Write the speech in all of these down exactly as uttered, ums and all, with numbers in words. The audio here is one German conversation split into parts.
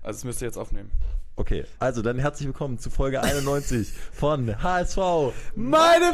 Also es müsst ihr jetzt aufnehmen. Okay, also dann herzlich willkommen zu Folge einundneunzig von H S V Meine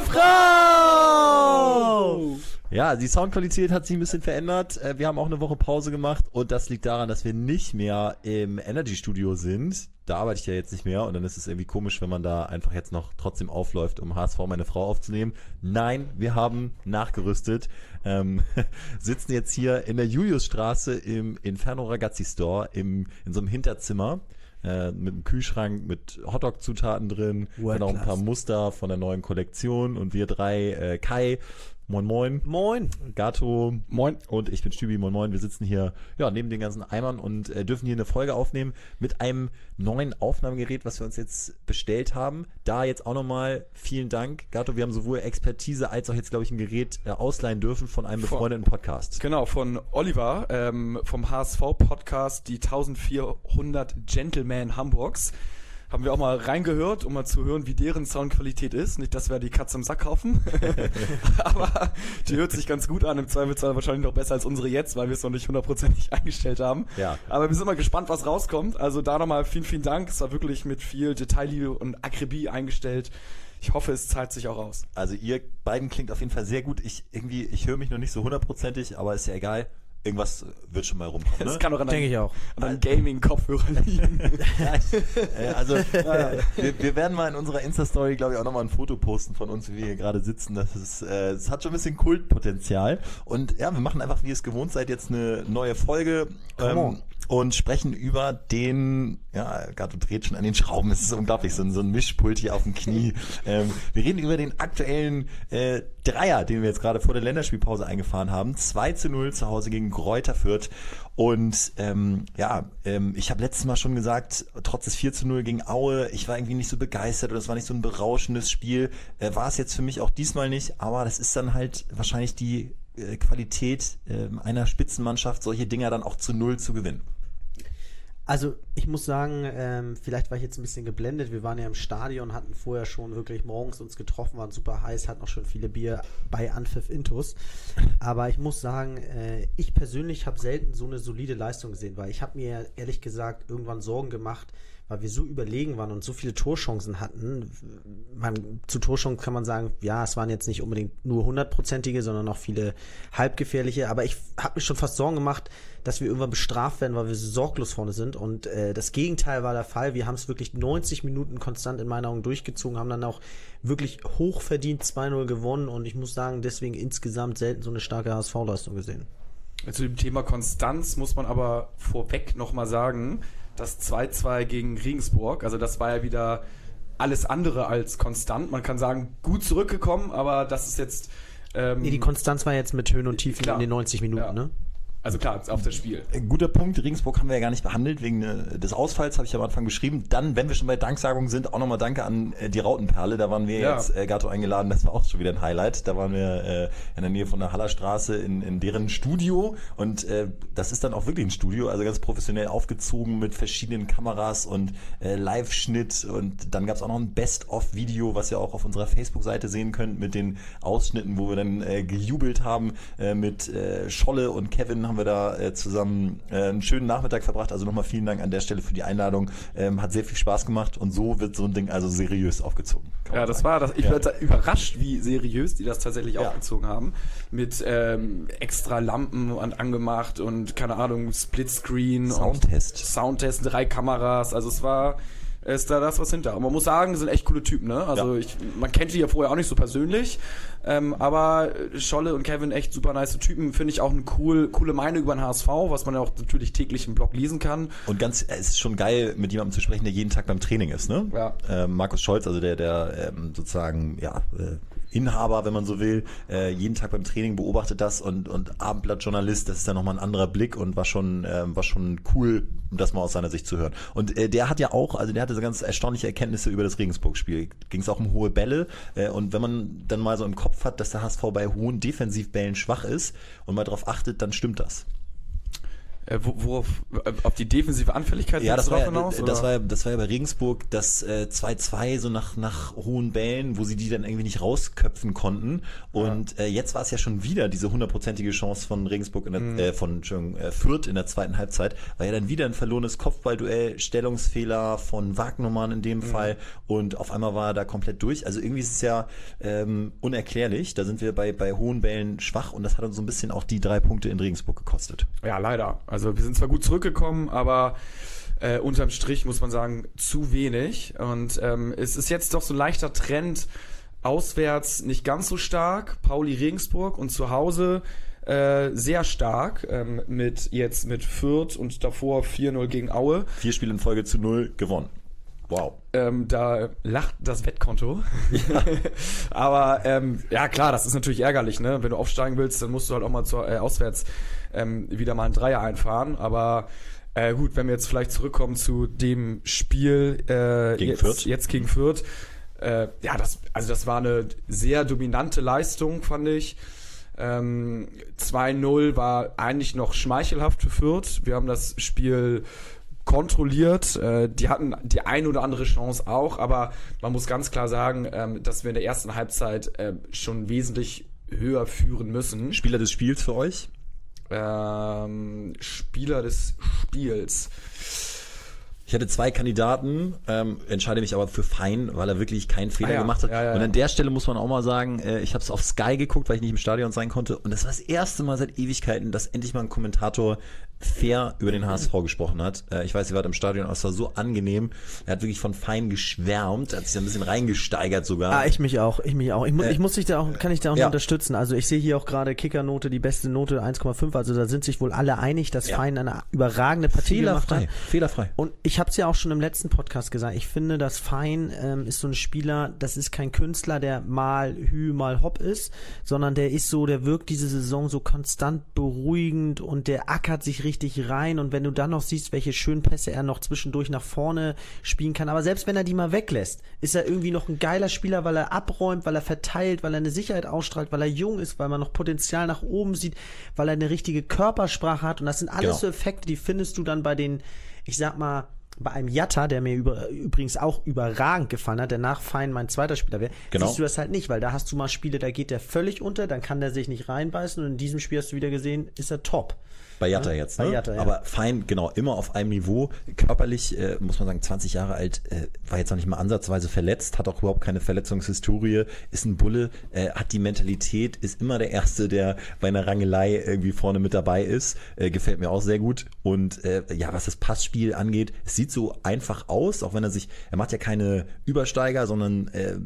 Frau! Ja, die Soundqualität hat sich ein bisschen verändert. Wir haben auch eine Woche Pause gemacht und das liegt daran, dass wir nicht mehr im Energy Studio sind. Da arbeite ich ja jetzt nicht mehr und dann ist es irgendwie komisch, wenn man da einfach jetzt noch trotzdem aufläuft, um H S V Meine Frau aufzunehmen. Nein, wir haben nachgerüstet, ähm, sitzen jetzt hier in der Juliusstraße im Inferno Ragazzi Store im, in so einem Hinterzimmer. Äh, mit einem Kühlschrank mit Hotdog-Zutaten drin, dann auch ein paar Muster von der neuen Kollektion und wir drei, äh, Kai, moin moin. Moin. Gato. Moin. Und ich bin Stübi, moin moin. Wir sitzen hier ja neben den ganzen Eimern und äh, dürfen hier eine Folge aufnehmen mit einem neuen Aufnahmegerät, was wir uns jetzt bestellt haben. Da jetzt auch nochmal vielen Dank, Gato. Wir haben sowohl Expertise als auch jetzt, glaube ich, ein Gerät äh, ausleihen dürfen von einem befreundeten Podcast. Genau, von Oliver ähm, vom H S V-Podcast, die eintausendvierhundert Gentlemen Hamburgs. Haben wir auch mal reingehört, um mal zu hören, wie deren Soundqualität ist. Nicht, dass wir die Katze im Sack kaufen, aber die hört sich ganz gut an. Im Zweifelsfall wahrscheinlich noch besser als unsere jetzt, weil wir es noch nicht hundertprozentig eingestellt haben. Ja. Aber wir sind mal gespannt, was rauskommt. Also da nochmal vielen, vielen Dank. Es war wirklich mit viel Detailliebe und Akribie eingestellt. Ich hoffe, es zahlt sich auch aus. Also ihr beiden klingt auf jeden Fall sehr gut. Ich irgendwie, ich höre mich noch nicht so hundertprozentig, aber ist ja egal. Irgendwas wird schon mal rumkommen. Ne? Das kann auch an Denke ich auch. einem Gaming-Kopfhörer liegen. Ja, ich, äh, also äh, wir, wir werden mal in unserer Insta-Story, glaube ich, auch nochmal ein Foto posten von uns, wie wir hier gerade sitzen. Das ist, äh, das hat schon ein bisschen Kultpotenzial. Und ja, wir machen einfach, wie ihr es gewohnt seid, jetzt eine neue Folge ähm, und sprechen über den, ja, Gato dreht schon an den Schrauben. Es ist unglaublich, so ein, so ein Mischpult hier auf dem Knie. Ähm, wir reden über den aktuellen äh, Dreier, den wir jetzt gerade vor der Länderspielpause eingefahren haben. zwei zu null zu Hause gegen Greuther Fürth. Und ähm, ja, ähm, ich habe letztes Mal schon gesagt, trotz des vier zu null gegen Aue, ich war irgendwie nicht so begeistert oder es war nicht so ein berauschendes Spiel. Äh, war es jetzt für mich auch diesmal nicht, aber das ist dann halt wahrscheinlich die äh, Qualität äh, einer Spitzenmannschaft, solche Dinger dann auch zu null zu gewinnen. Also ich muss sagen, ähm, vielleicht war ich jetzt ein bisschen geblendet. Wir waren ja im Stadion, hatten vorher schon wirklich morgens uns getroffen, waren super heiß, hatten auch schon viele Bier bei Anpfiff Intus. Aber ich muss sagen, äh, ich persönlich habe selten so eine solide Leistung gesehen, weil ich habe mir ehrlich gesagt irgendwann Sorgen gemacht, weil wir so überlegen waren und so viele Torchancen hatten. Man, zu Torchancen kann man sagen, ja, es waren jetzt nicht unbedingt nur hundertprozentige, sondern auch viele halbgefährliche. Aber ich habe mir schon fast Sorgen gemacht, dass wir irgendwann bestraft werden, weil wir so sorglos vorne sind. Und äh, das Gegenteil war der Fall. Wir haben es wirklich neunzig Minuten konstant in meinen Augen durchgezogen, haben dann auch wirklich hochverdient zwei null gewonnen. Und ich muss sagen, deswegen insgesamt selten so eine starke H S V-Leistung gesehen. Zu dem Thema Konstanz muss man aber vorweg nochmal sagen, das zwei zwei gegen Regensburg, also das war ja wieder alles andere als konstant. Man kann sagen, gut zurückgekommen, aber das ist jetzt... Ähm, nee, die Konstanz war jetzt mit Höhen und Tiefen klar. in den neunzig Minuten, Ja. ne? Also klar, auf das Spiel. Ein guter Punkt, Regensburg haben wir ja gar nicht behandelt, wegen äh, des Ausfalls, habe ich am Anfang beschrieben. Dann, wenn wir schon bei Danksagungen sind, auch nochmal Danke an äh, die Rautenperle, da waren wir Ja. jetzt, äh, Gato eingeladen, das war auch schon wieder ein Highlight. Da waren wir äh, in der Nähe von der Hallerstraße in, in deren Studio und äh, das ist dann auch wirklich ein Studio, also ganz professionell aufgezogen mit verschiedenen Kameras und äh, Live-Schnitt und dann gab es auch noch ein Best-of-Video, was ihr auch auf unserer Facebook-Seite sehen könnt mit den Ausschnitten, wo wir dann äh, gejubelt haben. Äh, mit äh, Scholle und Kevin haben wir da äh, zusammen zusammen äh, einen schönen Nachmittag verbracht. Also nochmal vielen Dank an der Stelle für die Einladung. Ähm, hat sehr viel Spaß gemacht und so wird so ein Ding also seriös aufgezogen. Ja, das sagen. war das. Ich ja. war überrascht, wie seriös die das tatsächlich ja. aufgezogen haben. Mit ähm, extra Lampen und angemacht und keine Ahnung, Splitscreen. Soundtest. Und Soundtest, drei Kameras. Also es war... ist da das was hinter. Und man muss sagen, das sind echt coole Typen, ne? Also ja. ich, man kennt die ja vorher auch nicht so persönlich, ähm, aber Scholle und Kevin echt super nice Typen, finde ich auch eine cool, coole Meinung über den H S V, was man ja auch natürlich täglich im Blog lesen kann. Und ganz, es ist schon geil, mit jemandem zu sprechen, der jeden Tag beim Training ist, ne? Ja. Ähm, Markus Scholz, also der, der ähm, sozusagen, ja, äh, Inhaber, wenn man so will, äh, jeden Tag beim Training beobachtet das und, und Abendblattjournalist, das ist dann nochmal ein anderer Blick und war schon, äh, war schon cool, das mal aus seiner Sicht zu hören. Und äh, der hat ja auch, also der hatte so ganz erstaunliche Erkenntnisse über das Regensburg-Spiel. Ging es auch um hohe Bälle äh, und wenn man dann mal so im Kopf hat, dass der H S V bei hohen Defensivbällen schwach ist und mal drauf achtet, dann stimmt das. Äh, wo, worauf, auf die defensive Anfälligkeit Ja, das war ja, hinaus, das, war ja, das war ja bei Regensburg das äh, zwei zwei so nach, nach hohen Bällen, wo sie die dann irgendwie nicht rausköpfen konnten. Und ja. äh, jetzt war es ja schon wieder diese hundertprozentige Chance von Regensburg, in der, mhm. äh, von Entschuldigung, äh, Fürth in der zweiten Halbzeit. War ja dann wieder ein verlorenes Kopfballduell, Stellungsfehler von Wagnumann in dem mhm. Fall. Und auf einmal war er da komplett durch. Also irgendwie ist es ja ähm, unerklärlich. Da sind wir bei, bei hohen Bällen schwach und das hat uns so ein bisschen auch die drei Punkte in Regensburg gekostet. Ja, leider. Also wir sind zwar gut zurückgekommen, aber äh, unterm Strich muss man sagen, zu wenig. Und ähm, es ist jetzt doch so ein leichter Trend, auswärts nicht ganz so stark, Pauli Regensburg, und zu Hause äh, sehr stark, ähm, mit jetzt mit Fürth und davor vier null gegen Aue. Vier Spiele in Folge zu null gewonnen. Wow. Ähm, da lacht das Wettkonto. Ja. Aber ähm, ja klar, das ist natürlich ärgerlich, ne? Wenn du aufsteigen willst, dann musst du halt auch mal zur, äh, auswärts ähm, wieder mal einen Dreier einfahren. Aber äh, gut, wenn wir jetzt vielleicht zurückkommen zu dem Spiel äh, gegen jetzt, Fürth. jetzt gegen Fürth. Äh, ja, das, also das war eine sehr dominante Leistung, fand ich. Ähm, zwei null war eigentlich noch schmeichelhaft für Fürth. Wir haben das Spiel kontrolliert, äh, die hatten die ein oder andere Chance auch, aber man muss ganz klar sagen, ähm, dass wir in der ersten Halbzeit äh, schon wesentlich höher führen müssen. Spieler des Spiels für euch? Ähm, Spieler des Spiels. Ich hatte zwei Kandidaten, ähm, entscheide mich aber für Fein, weil er wirklich keinen Fehler ah, ja. gemacht hat. Ja, ja, und an ja. der Stelle muss man auch mal sagen, äh, ich habe es auf Sky geguckt, weil ich nicht im Stadion sein konnte. Und das war das erste Mal seit Ewigkeiten, dass endlich mal ein Kommentator fair über den H S V gesprochen hat. Äh, ich weiß, ihr wart im Stadion, aber es war so angenehm. Er hat wirklich von Fein geschwärmt, hat sich ein bisschen reingesteigert sogar. Ah, ich mich auch, ich mich auch. Ich, mu- Äh, ich muss dich da auch, kann ich da auch ja. nur unterstützen. Also ich sehe hier auch gerade Kickernote, die beste Note eins Komma fünf. Also da sind sich wohl alle einig, dass Ja. Fein eine überragende Partie gemacht hat. Fehlerfrei, fehlerfrei. Und ich habe es ja auch schon im letzten Podcast gesagt, ich finde, dass Fein ähm, ist so ein Spieler, das ist kein Künstler, der mal Hü, mal Hopp ist, sondern der ist so, der wirkt diese Saison so konstant beruhigend und der ackert sich richtig rein, und wenn du dann noch siehst, welche schönen Pässe er noch zwischendurch nach vorne spielen kann, aber selbst wenn er die mal weglässt, ist er irgendwie noch ein geiler Spieler, weil er abräumt, weil er verteilt, weil er eine Sicherheit ausstrahlt, weil er jung ist, weil man noch Potenzial nach oben sieht, weil er eine richtige Körpersprache hat, und das sind alles Genau. so Effekte, die findest du dann bei den, ich sag mal, bei einem Jatta, der mir über, übrigens auch überragend gefallen hat, der nach Fein mein zweiter Spieler wäre, Genau. siehst du das halt nicht, weil da hast du mal Spiele, da geht der völlig unter, dann kann der sich nicht reinbeißen, und in diesem Spiel hast du wieder gesehen, ist er top. Bei Jatta Ja, jetzt, bei ne? Jatta, ja. Aber Fein, genau, immer auf einem Niveau. Körperlich, äh, muss man sagen, zwanzig Jahre alt, äh, war jetzt noch nicht mal ansatzweise verletzt, hat auch überhaupt keine Verletzungshistorie, ist ein Bulle, äh, hat die Mentalität, ist immer der Erste, der bei einer Rangelei irgendwie vorne mit dabei ist. Äh, gefällt mir auch sehr gut. Und äh, ja, was das Passspiel angeht, es sieht so einfach aus, auch wenn er sich, er macht ja keine Übersteiger, sondern äh,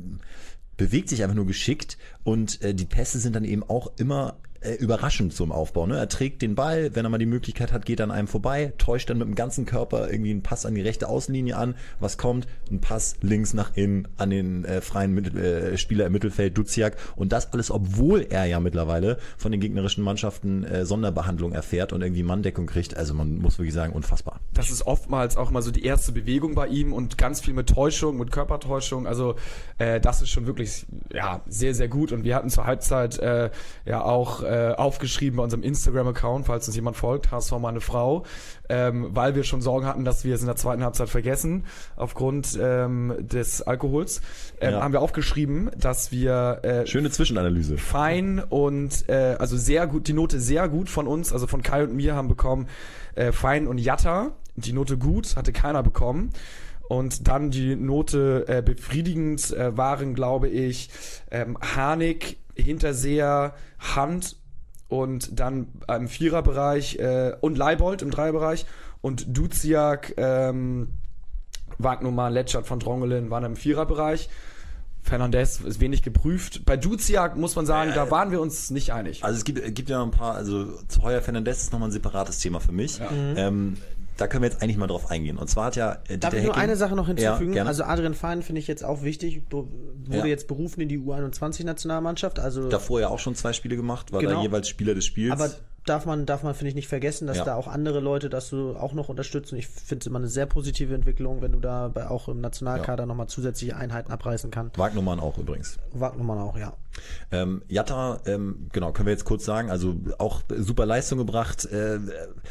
bewegt sich einfach nur geschickt, und äh, die Pässe sind dann eben auch immer äh, überraschend so im Aufbau. Ne? Er trägt den Ball, wenn er mal die Möglichkeit hat, geht an einem vorbei, täuscht dann mit dem ganzen Körper irgendwie einen Pass an die rechte Außenlinie an. Was kommt? Ein Pass links nach innen an den äh, freien Mittel, äh, Spieler im Mittelfeld, Duziak. Und das alles, obwohl er ja mittlerweile von den gegnerischen Mannschaften äh, Sonderbehandlung erfährt und irgendwie Manndeckung kriegt. Also man muss wirklich sagen, unfassbar. Das ist oftmals auch immer so die erste Bewegung bei ihm und ganz viel mit Täuschung, mit Körpertäuschung. Also äh, das ist schon wirklich ja sehr, sehr gut. Und wir hatten zur Halbzeit äh, ja auch äh, aufgeschrieben bei unserem Instagram-Account, falls uns jemand folgt, H S V meine Frau, ähm, weil wir schon Sorgen hatten, dass wir es in der zweiten Halbzeit vergessen aufgrund ähm, des Alkohols. Ähm, Ja. Haben wir aufgeschrieben, dass wir äh, Schöne Zwischenanalyse. Fein und äh, also sehr gut, die Note sehr gut von uns, also von Kai und mir haben bekommen äh, Fein und Jatta. Die Note gut hatte keiner bekommen. Und dann die Note äh, befriedigend äh, waren, glaube ich, ähm, Harnik, Hinterseher, Hand und dann im Viererbereich äh, und Leibold im Dreierbereich und Duziak, ähm, Wagnumann, Letschert von Drongelen waren im Viererbereich. Fernandes ist wenig geprüft. Bei Duziak muss man sagen, Äh, da waren wir uns nicht einig. Also es gibt, gibt ja ein paar, also zu Heuer Fernandes ist nochmal ein separates Thema für mich. Ja. Ähm, da können wir jetzt eigentlich mal drauf eingehen. Und zwar hat ja äh, Darf Dieter ich nur Hecking- eine Sache noch hinzufügen? Ja, gerne. Also Adrian Fein finde ich jetzt auch wichtig, Be- wurde Ja. jetzt berufen in die U einundzwanzig-Nationalmannschaft. Also Davor ja auch schon zwei Spiele gemacht, war Genau. da jeweils Spieler des Spiels. Aber darf man, darf man finde ich, nicht vergessen, dass Ja. da auch andere Leute das so auch noch unterstützen. Ich finde es immer eine sehr positive Entwicklung, wenn du da bei, auch im Nationalkader Ja. nochmal zusätzliche Einheiten abreißen kannst. Wagnumann auch übrigens. Wagnumann auch, ja. Ähm, Jatta, ähm, genau, können wir jetzt kurz sagen, also auch super Leistung gebracht, äh,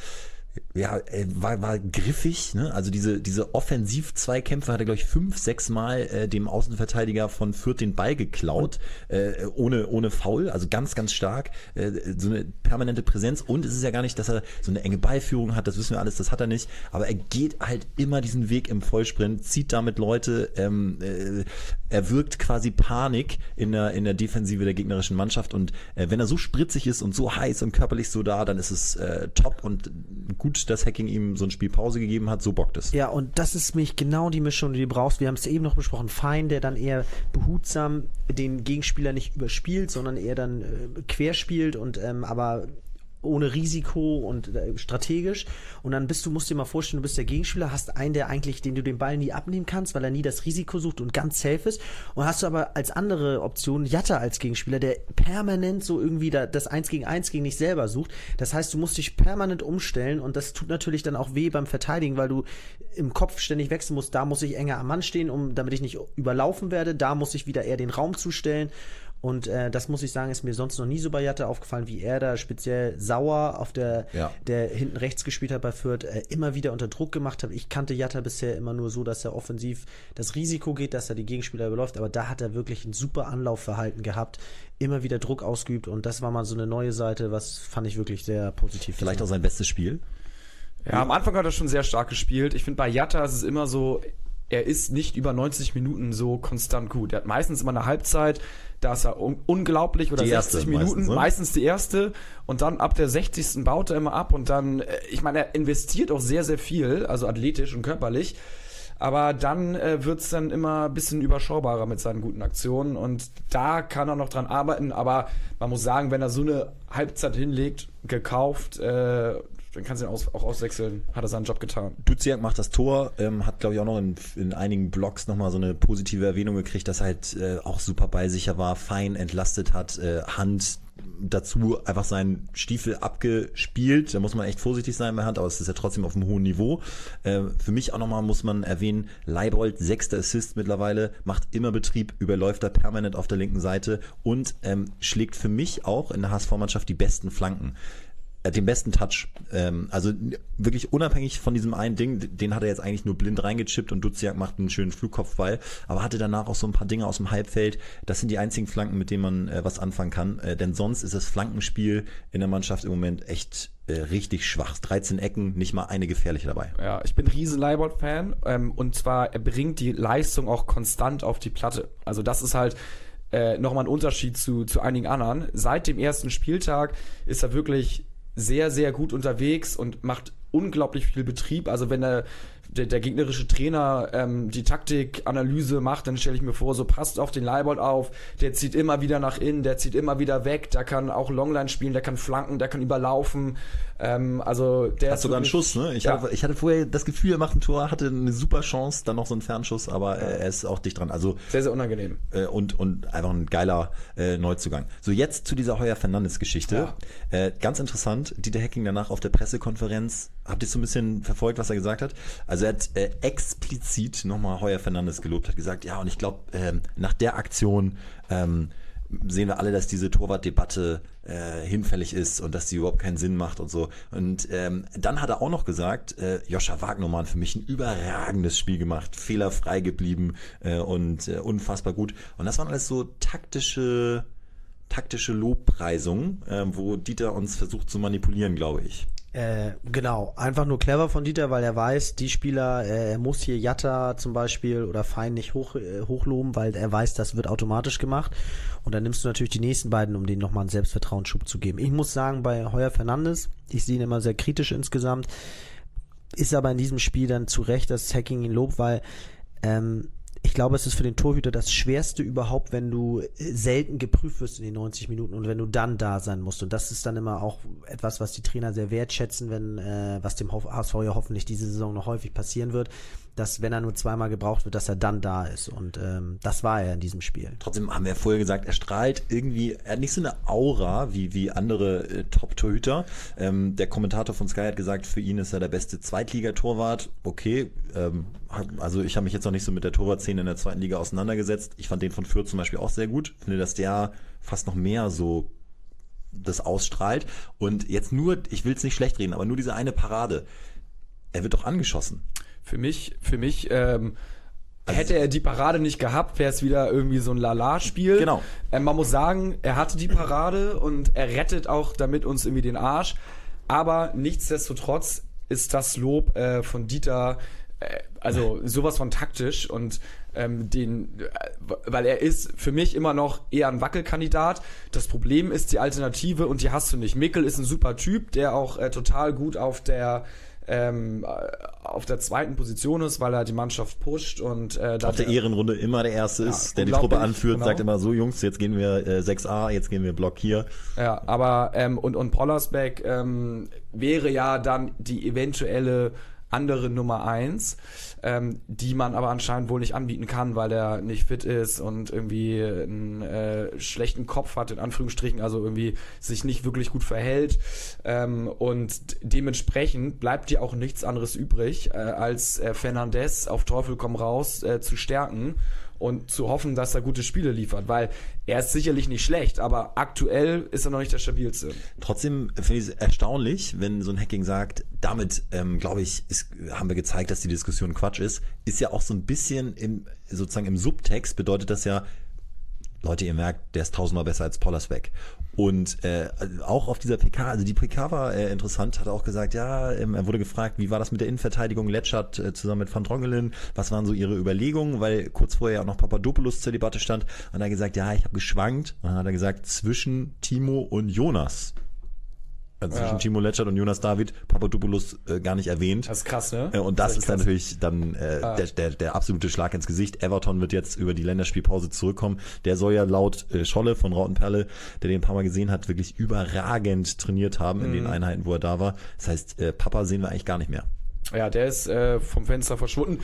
ja, war, war griffig, ne? Also diese, diese Offensiv-Zweikämpfe hat er, glaube ich, fünf, sechs Mal äh, dem Außenverteidiger von Fürth den Ball geklaut, äh, ohne, ohne Foul, also ganz, ganz stark, äh, so eine permanente Präsenz, und es ist ja gar nicht, dass er so eine enge Ballführung hat, das wissen wir alles, das hat er nicht, aber er geht halt immer diesen Weg im Vollsprint, zieht damit Leute, ähm, äh, er wirkt quasi Panik in der, in der Defensive der gegnerischen Mannschaft, und äh, wenn er so spritzig ist und so heiß und körperlich so da, dann ist es äh, top und gut, dass Hacking ihm so ein Spiel Pause gegeben hat, so bockt es. Ja, und das ist nämlich genau die Mischung, die du brauchst. Wir haben es eben noch besprochen. Fein, der dann eher behutsam den Gegenspieler nicht überspielt, sondern eher dann äh, querspielt und ähm, aber ohne Risiko und äh, strategisch. Und dann bist du, musst dir mal vorstellen, du bist der Gegenspieler, hast einen, der eigentlich, den du den Ball nie abnehmen kannst, weil er nie das Risiko sucht und ganz safe ist. Und hast du aber als andere Option Jatta als Gegenspieler, der permanent so irgendwie da, das Eins gegen Eins gegen dich selber sucht. Das heißt, du musst dich permanent umstellen, und das tut natürlich dann auch weh beim Verteidigen, weil du im Kopf ständig wechseln musst. Da muss ich enger am Mann stehen, um, damit ich nicht überlaufen werde. Da muss ich wieder eher den Raum zustellen. Und äh, das muss ich sagen, ist mir sonst noch nie so bei Jatta aufgefallen, wie er da speziell Sauer, auf der, Ja. der hinten rechts gespielt hat bei Fürth, äh, immer wieder unter Druck gemacht hat. Ich kannte Jatta bisher immer nur so, dass er offensiv das Risiko geht, dass er die Gegenspieler überläuft, aber da hat er wirklich ein super Anlaufverhalten gehabt, immer wieder Druck ausgeübt, und das war mal so eine neue Seite, was fand ich wirklich sehr positiv. Vielleicht auch sein bestes Spiel. Ja, am Anfang hat er schon sehr stark gespielt. Ich finde, bei Jatta ist es immer so, er ist nicht über neunzig Minuten so konstant gut. Er hat meistens immer eine Halbzeit, da ist er un- unglaublich, oder Die erste sechzig Minuten, meistens, ne? meistens die erste, und dann ab der sechzigsten baut er immer ab, und dann, äh, ich meine, er investiert auch sehr, sehr viel, also athletisch und körperlich, aber dann äh, wird's dann immer ein bisschen überschaubarer mit seinen guten Aktionen, und da kann er noch dran arbeiten, aber man muss sagen, wenn er so eine Halbzeit hinlegt, gekauft, äh, dann kannst du ihn aus, auch auswechseln, hat er seinen Job getan. Duziak macht das Tor, ähm, hat, glaube ich, auch noch in, in einigen Blogs nochmal so eine positive Erwähnung gekriegt, dass er halt äh, auch super ballsicher war, fein entlastet hat, äh, Hand dazu einfach seinen Stiefel abgespielt. Da muss man echt vorsichtig sein bei Hand, aber es ist ja trotzdem auf einem hohen Niveau. Äh, für mich auch nochmal muss man erwähnen, Leibold, sechster Assist mittlerweile, macht immer Betrieb, überläuft da permanent auf der linken Seite und ähm, schlägt für mich auch in der H S V-Mannschaft die besten Flanken. Den besten Touch, ähm, also wirklich unabhängig von diesem einen Ding, den hat er jetzt eigentlich nur blind reingechippt, und Duziak macht einen schönen Flugkopfball, aber hatte danach auch so ein paar Dinge aus dem Halbfeld. Das sind die einzigen Flanken, mit denen man äh, was anfangen kann, äh, denn sonst ist das Flankenspiel in der Mannschaft im Moment echt äh, richtig schwach. dreizehn Ecken, nicht mal eine gefährliche dabei. Ja, ich bin riesen Leibold-Fan, ähm, und zwar, er bringt die Leistung auch konstant auf die Platte. Also das ist halt äh, nochmal ein Unterschied zu, zu einigen anderen. Seit dem ersten Spieltag ist er wirklich sehr, sehr gut unterwegs und macht unglaublich viel Betrieb. Also wenn der, der, der gegnerische Trainer ähm, die Taktikanalyse macht, dann stelle ich mir vor, so passt auf den Leibold auf, der zieht immer wieder nach innen, der zieht immer wieder weg, der kann auch Longline spielen, der kann flanken, der kann überlaufen. Ähm, also der Hat sogar einen Schuss, ne? Ich, ja. hatte, ich hatte vorher das Gefühl, er macht ein Tor, hatte eine super Chance, dann noch so einen Fernschuss, aber äh, er ist auch dicht dran. Also Sehr, sehr unangenehm. äh, und, und einfach ein geiler äh, Neuzugang. So, jetzt zu dieser Heuer-Fernandes-Geschichte. Ja. Äh, ganz interessant, Dieter Hecking danach auf der Pressekonferenz, habt ihr so ein bisschen verfolgt, was er gesagt hat? Also er hat äh, explizit nochmal Heuer-Fernandes gelobt, hat gesagt, ja, und ich glaube, ähm, nach der Aktion ähm, sehen wir alle, dass diese Torwartdebatte äh, hinfällig ist und dass die überhaupt keinen Sinn macht und so. Und ähm, dann hat er auch noch gesagt, äh, Joscha Wagnumann für mich ein überragendes Spiel gemacht, fehlerfrei geblieben äh, und äh, unfassbar gut. Und das waren alles so taktische, taktische Lobpreisungen, äh, wo Dieter uns versucht zu manipulieren, glaube ich. Äh, genau, einfach nur clever von Dieter, weil er weiß, die Spieler, äh, er muss hier Jatta zum Beispiel oder Fein nicht hoch, äh, hochloben, weil er weiß, das wird automatisch gemacht. Und dann nimmst du natürlich die nächsten beiden, um denen nochmal einen Selbstvertrauensschub zu geben. Ich muss sagen, bei Heuer Fernandes, ich sehe ihn immer sehr kritisch insgesamt, ist aber in diesem Spiel dann zu Recht, dass Hacking ihn lobt, weil ähm, ich glaube, es ist für den Torhüter das Schwerste überhaupt, wenn du selten geprüft wirst in den neunzig Minuten und wenn du dann da sein musst. Und das ist dann immer auch etwas, was die Trainer sehr wertschätzen, wenn äh, was dem H S V ja hoffentlich diese Saison noch häufig passieren wird, dass wenn er nur zweimal gebraucht wird, dass er dann da ist. Und ähm, das war er in diesem Spiel. Trotzdem haben wir vorher gesagt, er strahlt irgendwie, er hat nicht so eine Aura wie, wie andere äh, Top-Torhüter. Ähm, der Kommentator von Sky hat gesagt, für ihn ist er der beste Zweitligatorwart. Okay, ähm, also ich habe mich jetzt noch nicht so mit der Torwartszene in der zweiten Liga auseinandergesetzt. Ich fand den von Fürth zum Beispiel auch sehr gut. Finde, dass der fast noch mehr so das ausstrahlt. Und jetzt nur, ich will es nicht schlecht reden, aber nur diese eine Parade. Er wird doch angeschossen. Für mich, für mich, ähm, also hätte er die Parade nicht gehabt, wäre es wieder irgendwie so ein Lala-Spiel. Genau. Ähm, man muss sagen, er hatte die Parade und er rettet auch damit uns irgendwie den Arsch. Aber nichtsdestotrotz ist das Lob äh, von Dieter, äh, also sowas von taktisch und ähm, den, äh, weil er ist für mich immer noch eher ein Wackelkandidat. Das Problem ist die Alternative und die hast du nicht. Mikkel ist ein super Typ, der auch äh, total gut auf der Ähm, auf der zweiten Position ist, weil er die Mannschaft pusht und äh, auf der Ehrenrunde immer der Erste ja, ist, der die Truppe anführt, genau. Sagt immer so, Jungs, jetzt gehen wir äh, sechs a, jetzt gehen wir Block hier. Ja, aber ähm, und, und Pollersbeck ähm, wäre ja dann die eventuelle andere Nummer eins, ähm, die man aber anscheinend wohl nicht anbieten kann, weil er nicht fit ist und irgendwie einen äh, schlechten Kopf hat, in Anführungsstrichen, also irgendwie sich nicht wirklich gut verhält. Ähm, und dementsprechend bleibt dir auch nichts anderes übrig, äh, als äh, Fernandes auf Teufel komm raus äh, zu stärken und zu hoffen, dass er gute Spiele liefert, weil er ist sicherlich nicht schlecht, aber aktuell ist er noch nicht der stabilste. Trotzdem finde ich es erstaunlich, wenn so ein Hacking sagt, damit, ähm, glaube ich, ist, haben wir gezeigt, dass die Diskussion Quatsch ist, ist ja auch so ein bisschen im, sozusagen im Subtext bedeutet das ja, Leute, ihr merkt, der ist tausendmal besser als Pollersbeck. Und äh, auch auf dieser P K, also die P K war äh, interessant, hat er auch gesagt, ja, ähm, er wurde gefragt, wie war das mit der Innenverteidigung, Letschert äh, zusammen mit Van Drongelen, was waren so ihre Überlegungen, weil kurz vorher ja auch noch Papadopoulos zur Debatte stand, und er hat gesagt, ja, ich habe geschwankt, und dann hat er gesagt, zwischen Timo und Jonas. Also zwischen ja. Timo Letschert und Jonas David, Papadopoulos äh, gar nicht erwähnt. Das ist krass, ne? Äh, und das, das ist, ist dann krass. natürlich dann äh, ah. der, der, der absolute Schlag ins Gesicht. Everton wird jetzt über die Länderspielpause zurückkommen. Der soll ja laut äh, Scholle von Rautenperle, der den ein paar Mal gesehen hat, wirklich überragend trainiert haben in mhm. den Einheiten, wo er da war. Das heißt, äh, Papa sehen wir eigentlich gar nicht mehr. Ja, der ist äh, vom Fenster verschwunden.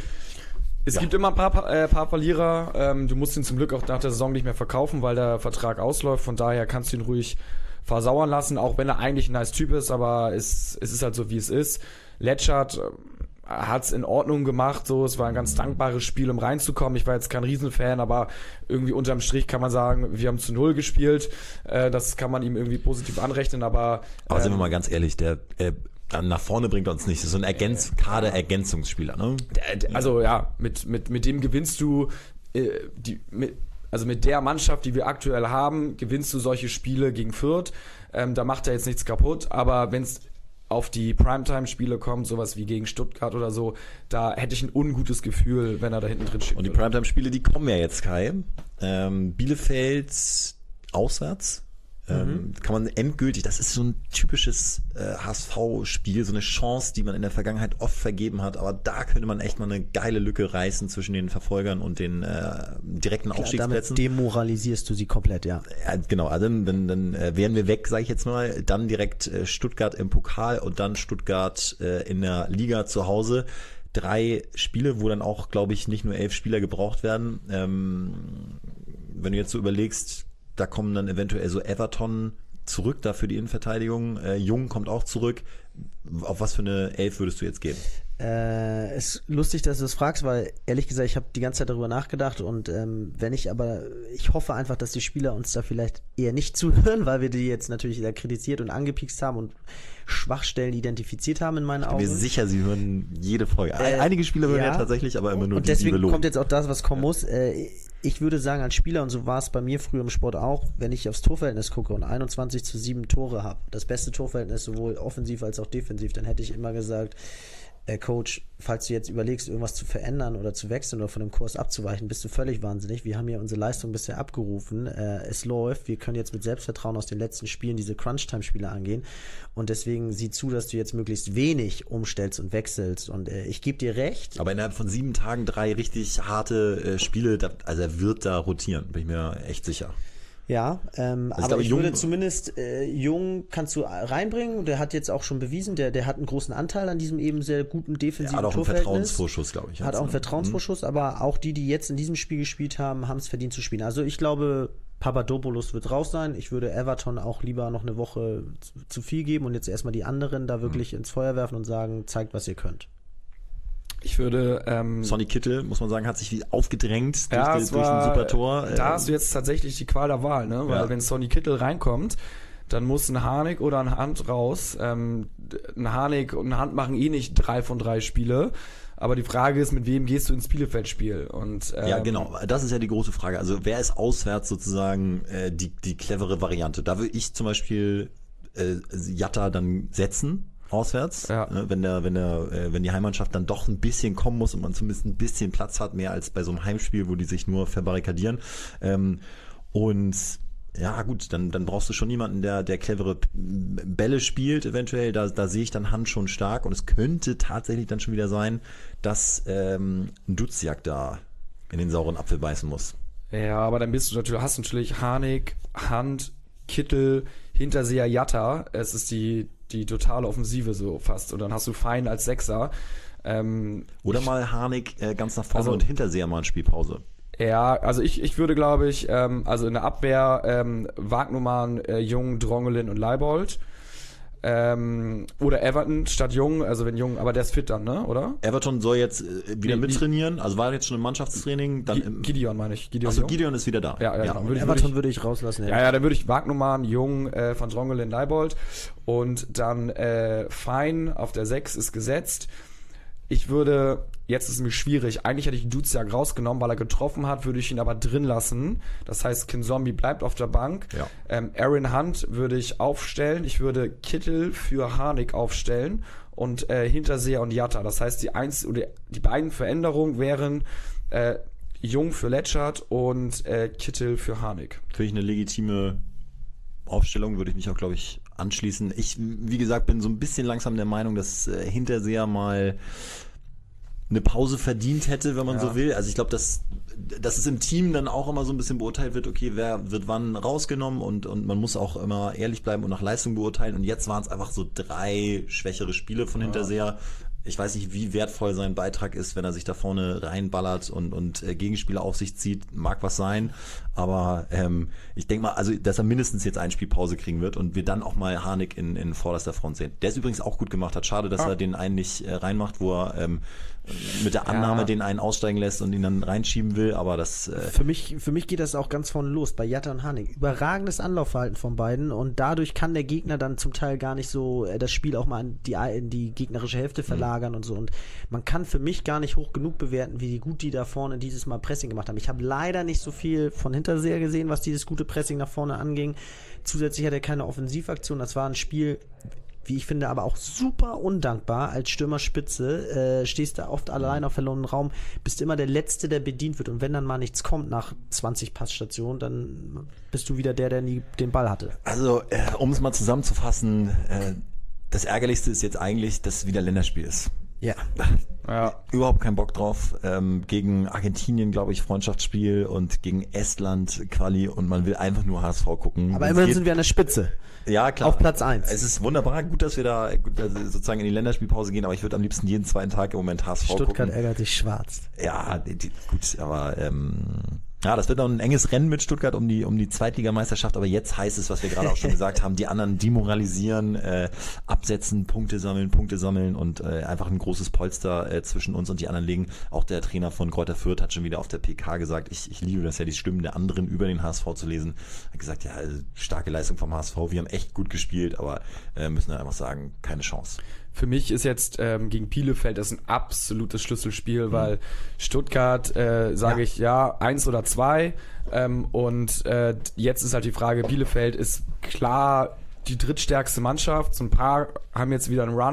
Es ja. gibt immer ein paar, äh, paar Verlierer. Ähm, du musst ihn zum Glück auch nach der Saison nicht mehr verkaufen, weil der Vertrag ausläuft. Von daher kannst du ihn ruhig versauern lassen, auch wenn er eigentlich ein nice Typ ist, aber es, es ist halt so, wie es ist. Letschert hat es in Ordnung gemacht, so, es war ein ganz dankbares Spiel, um reinzukommen. Ich war jetzt kein Riesenfan, aber irgendwie unterm Strich kann man sagen, wir haben zu Null gespielt. Äh, das kann man ihm irgendwie positiv anrechnen, aber... Aber ähm, sind wir mal ganz ehrlich, der... Äh, dann nach vorne bringt er uns nicht. Das ist so ein Ergänz- Kader-Ergänzungsspieler, ne? Also ja, mit, mit, mit dem gewinnst du äh, die... Mit, Also mit der Mannschaft, die wir aktuell haben, gewinnst du solche Spiele gegen Fürth. Ähm, da macht er jetzt nichts kaputt. Aber wenn es auf die Primetime-Spiele kommt, sowas wie gegen Stuttgart oder so, da hätte ich ein ungutes Gefühl, wenn er da hinten drin steht. Und die Primetime-Spiele, die kommen ja jetzt, Kai. Ähm, Bielefeld auswärts. Ähm, mhm. Kann man endgültig, das ist so ein typisches äh, H S V-Spiel, so eine Chance, die man in der Vergangenheit oft vergeben hat, aber da könnte man echt mal eine geile Lücke reißen zwischen den Verfolgern und den äh, direkten Klar, Aufstiegsplätzen. Damit demoralisierst du sie komplett, ja. Ja, genau, also dann, dann, dann äh, wären wir weg, sage ich jetzt mal, dann direkt äh, Stuttgart im Pokal und dann Stuttgart äh, in der Liga zu Hause. Drei Spiele, wo dann auch, glaube ich, nicht nur elf Spieler gebraucht werden. Ähm, wenn du jetzt so überlegst, da kommen dann eventuell so Everton zurück, da für die Innenverteidigung. Äh, Jung kommt auch zurück. Auf was für eine Elf würdest du jetzt gehen? Äh, es ist lustig, dass du das fragst, weil ehrlich gesagt, ich habe die ganze Zeit darüber nachgedacht und ähm, wenn ich aber, ich hoffe einfach, dass die Spieler uns da vielleicht eher nicht zuhören, weil wir die jetzt natürlich sehr kritisiert und angepiekst haben und Schwachstellen identifiziert haben in meinen Augen. Ich bin mir sicher, sie hören jede Folge. Äh, Einige Spieler hören ja, ja tatsächlich, aber immer nur und die, deswegen die wir kommt jetzt auch das, was kommen muss. Äh, ich würde sagen, als Spieler, und so war es bei mir früher im Sport auch, wenn ich aufs Torverhältnis gucke und einundzwanzig zu sieben Tore habe, das beste Torverhältnis sowohl offensiv als auch defensiv, dann hätte ich immer gesagt, äh, Coach, falls du jetzt überlegst, irgendwas zu verändern oder zu wechseln oder von dem Kurs abzuweichen, bist du völlig wahnsinnig. Wir haben ja unsere Leistung bisher abgerufen. Äh, es läuft. Wir können jetzt mit Selbstvertrauen aus den letzten Spielen diese Crunch-Time-Spiele angehen. Und deswegen sieh zu, dass du jetzt möglichst wenig umstellst und wechselst. Und äh, ich gebe dir recht. Aber innerhalb von sieben Tagen drei richtig harte äh, Spiele, da, also er wird da rotieren, bin ich mir echt sicher. Ja, ähm, also aber ich, ich glaube, würde Jung, zumindest äh, Jung kannst du reinbringen. Der hat jetzt auch schon bewiesen, der, der hat einen großen Anteil an diesem eben sehr guten defensiven Torverhältnis. Hat auch einen Vertrauensvorschuss, glaube ich. Hat auch einen Vertrauensvorschuss, mhm. aber auch die, die jetzt in diesem Spiel gespielt haben, haben es verdient zu spielen. Also ich glaube, Papadopoulos wird raus sein. Ich würde Everton auch lieber noch eine Woche zu, zu viel geben und jetzt erstmal die anderen da wirklich mhm. ins Feuer werfen und sagen, zeigt, was ihr könnt. Ich würde... Ähm, Sonny Kittel, muss man sagen, hat sich wie aufgedrängt ja, durch, die, durch ein super Tor. Da hast du jetzt tatsächlich die Qual der Wahl, ne? Weil ja. wenn Sonny Kittel reinkommt, dann muss ein Harnik oder ein Hand raus. Ähm, ein Harnik und ein Hand machen eh nicht drei von drei Spiele. Aber die Frage ist, mit wem gehst du ins Bielefeld-Spiel? Und, ähm, ja, genau. Das ist ja die große Frage. Also wer ist auswärts sozusagen äh, die, die clevere Variante? Da würde ich zum Beispiel äh, Jatta dann setzen. Auswärts, ja. ne, wenn der, wenn der, äh, wenn die Heimmannschaft dann doch ein bisschen kommen muss und man zumindest ein bisschen Platz hat, mehr als bei so einem Heimspiel, wo die sich nur verbarrikadieren. Ähm, und ja, gut, dann, dann brauchst du schon jemanden, der, der clevere Bälle spielt, eventuell. Da, da sehe ich dann Hand schon stark und es könnte tatsächlich dann schon wieder sein, dass ähm, ein Duziak da in den sauren Apfel beißen muss. Ja, aber dann bist du natürlich, hast natürlich Harnik, Hand, Kittel, Hinterseher, Jatta. Es ist die die totale Offensive so fast. Und dann hast du Fein als Sechser. Ähm, Oder ich, mal Harnik äh, ganz nach vorne also, und Hinterseher mal eine Spielpause. Ja, also ich, ich würde, glaube ich, ähm, also in der Abwehr ähm, Wagnumann, äh, Jung, Drongelin und Leibold. Ähm, oder Everton statt Jung, also wenn Jung, aber der ist fit dann, ne, oder? Everton soll jetzt äh, wieder Nee, mittrainieren, also war jetzt schon im Mannschaftstraining. Dann G- im, Gideon meine ich. Gideon Achso, Jung. Gideon ist wieder da. Ja, ja, ja. genau. Würde ich, Everton würde würde ich rauslassen. ich, ja, ja, dann würde ich Wagnumann, Jung, äh, Van Drongelen, Leibold und dann äh, Fein auf der sechs ist gesetzt. Ich würde, jetzt ist es mir schwierig, eigentlich hätte ich Duziak rausgenommen, weil er getroffen hat, würde ich ihn aber drin lassen. Das heißt, Kinzombie bleibt auf der Bank. Ja. Ähm, Aaron Hunt würde ich aufstellen. Ich würde Kittel für Harnik aufstellen und äh, Hinterseher und Jatta. Das heißt, die, eins, oder die beiden Veränderungen wären äh, Jung für Letschert und äh, Kittel für Harnik. Finde ich eine legitime Aufstellung, würde ich mich auch, glaube ich, anschließen. Ich, wie gesagt, bin so ein bisschen langsam der Meinung, dass äh, Hinterseher mal eine Pause verdient hätte, wenn man Ja. so will. Also ich glaube, dass, dass es im Team dann auch immer so ein bisschen beurteilt wird, okay, wer wird wann rausgenommen und, und man muss auch immer ehrlich bleiben und nach Leistung beurteilen. Und jetzt waren es einfach so drei schwächere Spiele von Hinterseher. Ich weiß nicht, wie wertvoll sein Beitrag ist, wenn er sich da vorne reinballert und, und äh, Gegenspieler auf sich zieht. Mag was sein, aber ähm, ich denke mal, also dass er mindestens jetzt eine Spielpause kriegen wird und wir dann auch mal Harnik in, in vorderster Front sehen. Der es übrigens auch gut gemacht hat. Schade, dass Ah. er den einen nicht äh, reinmacht, wo er ähm, mit der Annahme Ja. den einen aussteigen lässt und ihn dann reinschieben will, aber das... Äh, Für mich, für mich geht das auch ganz vorne los, bei Jatta und Harnik. Überragendes Anlaufverhalten von beiden und dadurch kann der Gegner dann zum Teil gar nicht so äh, das Spiel auch mal in die, in die gegnerische Hälfte verlagern mhm. und so. Und man kann für mich gar nicht hoch genug bewerten, wie gut die da vorne dieses Mal Pressing gemacht haben. Ich habe leider nicht so viel von Hinterseher gesehen, was dieses gute Pressing nach vorne anging. Zusätzlich hat er keine Offensivaktion. Das war ein Spiel, wie ich finde, aber auch super undankbar als Stürmerspitze. Äh, stehst da oft allein auf verlorenen Raum, bist immer der Letzte, der bedient wird. Und wenn dann mal nichts kommt nach zwanzig Passstationen, dann bist du wieder der, der nie den Ball hatte. Also, äh, um es mal zusammenzufassen, äh, das Ärgerlichste ist jetzt eigentlich, dass es wieder Länderspiel ist. Ja. Ja. Überhaupt keinen Bock drauf. Ähm, gegen Argentinien, glaube ich, Freundschaftsspiel und gegen Estland Quali und man will einfach nur H S V gucken. Aber Wenn's immerhin geht. sind wir an der Spitze. Ja, klar. Auf Platz eins. Es ist wunderbar, gut, dass wir da gut, dass wir sozusagen in die Länderspielpause gehen, aber ich würde am liebsten jeden zweiten Tag im Moment H S V Stuttgart gucken. ärgert sich schwarz. Ja, die, die, gut, aber ähm, ja, das wird noch ein enges Rennen mit Stuttgart um die um die Zweitligameisterschaft, aber jetzt heißt es, was wir gerade auch schon gesagt haben, die anderen demoralisieren, äh, absetzen, Punkte sammeln, Punkte sammeln und äh, einfach ein großes Polster äh, zwischen uns und die anderen legen. Auch der Trainer von Greuther Fürth hat schon wieder auf der P K gesagt, ich, ich liebe das ja, die Stimmen der anderen über den H S V zu lesen. Hat gesagt, ja, also, starke Leistung vom H S V, wir haben echt gut gespielt, aber äh, müssen wir einfach sagen, keine Chance. Für mich ist jetzt ähm, gegen Bielefeld das ein absolutes Schlüsselspiel, mhm. weil Stuttgart, äh, sage Ja. ich, ja, eins oder zwei. Ähm, und äh, jetzt ist halt die Frage, Bielefeld ist klar die drittstärkste Mannschaft. So ein paar haben jetzt wieder einen Run.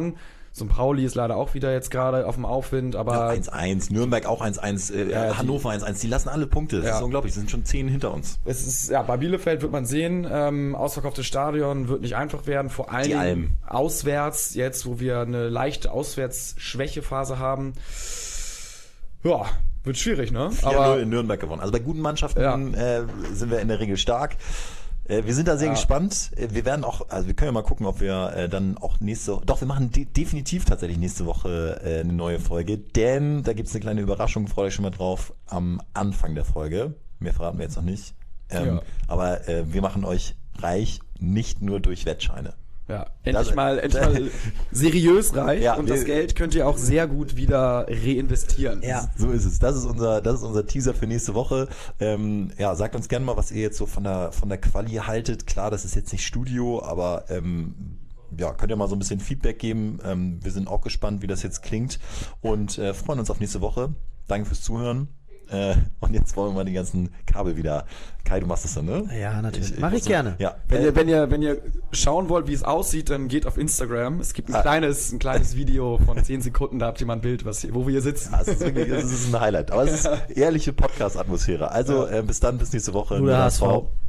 So ein Pauli ist leider auch wieder jetzt gerade auf dem Aufwind, aber Ja, eins eins, Nürnberg auch eins eins, äh, Ja, die- Hannover eins eins, die lassen alle Punkte. Das Ja. ist unglaublich, sie sind schon zehn hinter uns. es ist, ja, bei Bielefeld wird man sehen, ähm, ausverkauftes Stadion wird nicht einfach werden, vor allen Die Dingen Alm. auswärts, jetzt wo wir eine leichte Auswärtsschwächephase haben. Ja, wird schwierig, ne? vier null Aber in Nürnberg gewonnen. Also bei guten Mannschaften Ja. äh, sind wir in der Regel stark. Äh, wir sind da sehr Ja. gespannt. Äh, wir werden auch, also wir können ja mal gucken, ob wir äh, dann auch nächste, doch wir machen de- definitiv tatsächlich nächste Woche äh, eine neue Folge, denn da gibt's eine kleine Überraschung, freut euch schon mal drauf, am Anfang der Folge. Mehr verraten wir jetzt noch nicht. Ähm, Ja. Aber äh, wir machen euch reich, nicht nur durch Wettscheine. ja, endlich Das- mal, endlich mal seriös reich Ja, und wir- das Geld könnt ihr auch sehr gut wieder reinvestieren. Ja. So ist es. Das ist unser, das ist unser Teaser für nächste Woche. Ähm, ja, sagt uns gerne mal, was ihr jetzt so von der, von der Quali haltet. Klar, das ist jetzt nicht Studio, aber ähm, ja, könnt ihr mal so ein bisschen Feedback geben. Ähm, wir sind auch gespannt, wie das jetzt klingt und äh, freuen uns auf nächste Woche. Danke fürs Zuhören. Äh, und jetzt wollen wir mal die ganzen Kabel wieder. Kai, du machst das dann, ne? Ja, natürlich. Mach muss ich so- gerne. Ja. Wenn Äh, ihr, wenn ihr, wenn ihr schauen wollt, wie es aussieht, dann geht auf Instagram. Es gibt ein Ah. kleines, ein kleines Video von zehn Sekunden, da habt ihr mal ein Bild, was, hier- wo wir hier sitzen. Ja, es ist wirklich, es ist ein Highlight. Aber es ist ehrliche Podcast-Atmosphäre. Also, äh, bis dann, bis nächste Woche. Nur der H S V.